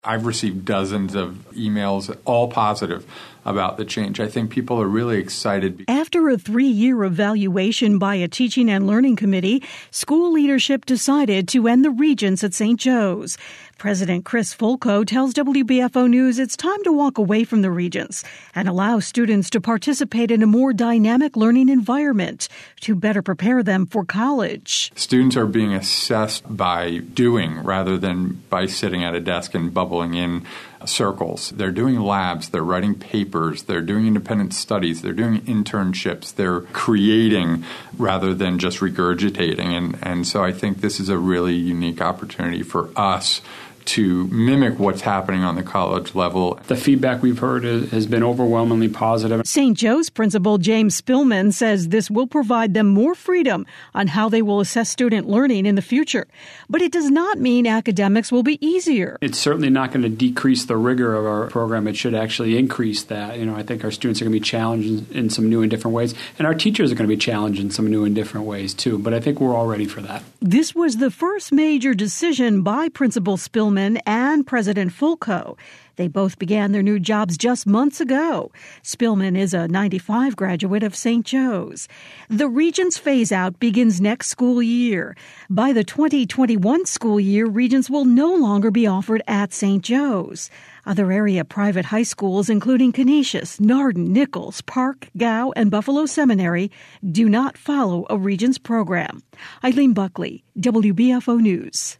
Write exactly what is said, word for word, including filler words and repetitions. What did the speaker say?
I've received dozens of emails, all positive, about the change. I think people are really excited. After a three-year evaluation by a teaching and learning committee, school leadership decided to end the Regents at Saint Joe's. President Chris Fulco tells W B F O News it's time to walk away from the Regents and allow students to participate in a more dynamic learning environment to better prepare them for college. Students are being assessed by doing rather than by sitting at a desk and bubbling in circles. They're doing labs, they're writing papers, they're doing independent studies, they're doing internships, they're creating rather than just regurgitating. And, and so I think this is a really unique opportunity for us to mimic what's happening on the college level. The feedback we've heard has been overwhelmingly positive. Saint Joe's principal James Spillman says this will provide them more freedom on how they will assess student learning in the future. But it does not mean academics will be easier. It's certainly not going to decrease the rigor of our program. It should actually increase that. You know, I think our students are going to be challenged in some new and different ways, and our teachers are going to be challenged in some new and different ways too. But I think we're all ready for that. This was the first major decision by Principal Spillman and President Fulco. They both began their new jobs just months ago. Spillman is a ninety-five graduate of Saint Joe's. The Regents phase-out begins next school year. By the twenty twenty-one school year, Regents will no longer be offered at Saint Joe's. Other area private high schools, including Canisius, Narden, Nichols, Park, Gow, and Buffalo Seminary, do not follow a Regents program. Eileen Buckley, W B F O News.